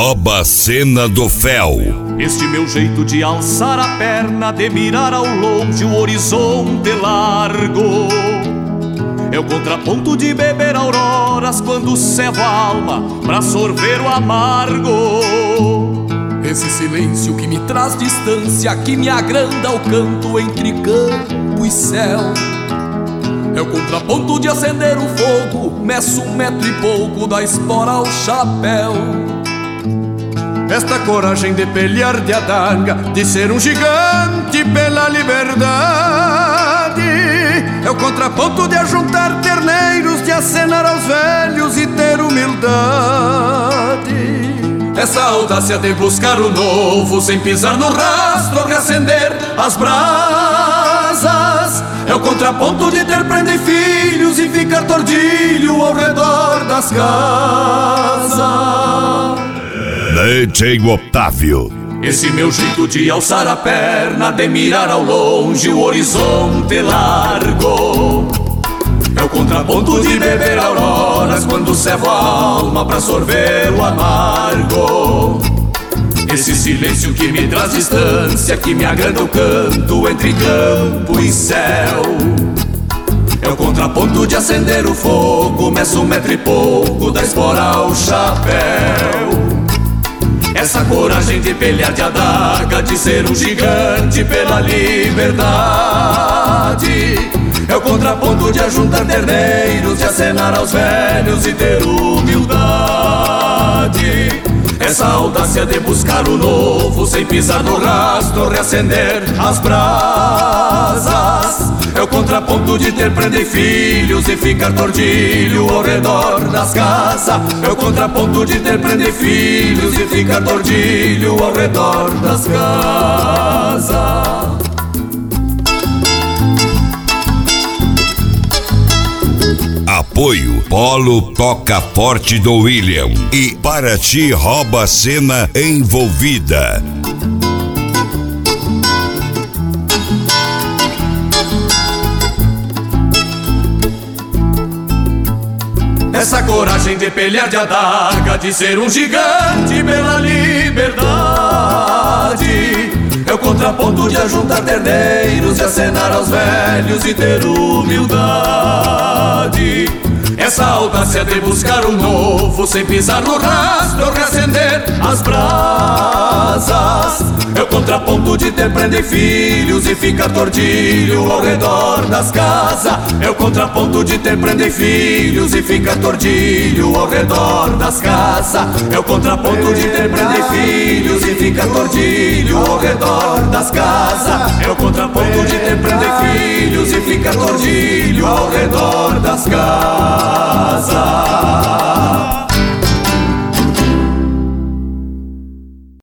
Rouba a cena do fel. Este meu jeito de alçar a perna, de mirar ao longe o horizonte largo, é o contraponto de beber auroras quando cevo a alma pra sorver o amargo. Esse silêncio que me traz distância, que me agranda o canto entre campo e céu, é o contraponto de acender o fogo, meço 1 metro e pouco da espora ao chapéu. Esta coragem de pelear de adaga, de ser um gigante pela liberdade, é o contraponto de ajuntar terneiros, de acenar aos velhos e ter humildade. Essa audácia de buscar o novo, sem pisar no rastro, reacender as brasas, é o contraponto de ter prenda e filhos e ficar tordilho ao redor das casas. DJ Otávio. Esse meu jeito de alçar a perna, de mirar ao longe o horizonte largo, é o contraponto de beber auroras quando cevo a alma pra sorver o amargo. Esse silêncio que me traz distância, que me agranda o canto entre campo e céu, é o contraponto de acender o fogo, meço 1 metro e pouco da espora ao chapéu. Essa coragem de pelear de adaga, de ser um gigante pela liberdade, é o contraponto de ajuntar terneiros, de acenar aos velhos e ter humildade. Essa audácia de buscar o novo, sem pisar no rastro, reacender as brasas, é o contraponto de ter prenda e filhos e ficar tordilho ao redor das casas, é o contraponto de ter prenda e filhos e ficar tordilho ao redor das casas. Apoio Polo Toca Forte do William e Paraty Rouba a Cena Envolvida. Essa coragem de pelear de adaga, de ser um gigante pela liberdade, é o contraponto de ajuntar terneiros, de acenar aos velhos e ter humildade. Essa audácia de buscar o novo, sem pisar no rastro, reacender as brasas, é o contraponto de ter prenda e filhos e ficar tordilho ao redor das casas, é o contraponto de ter prenda e filhos e ficar tordilho ao redor das casas, é o contraponto de ter prenda e filhos e ficar tordilho ao redor das casas, é o contraponto de ter prenda e filhos e ficar tordilho ao redor das casas.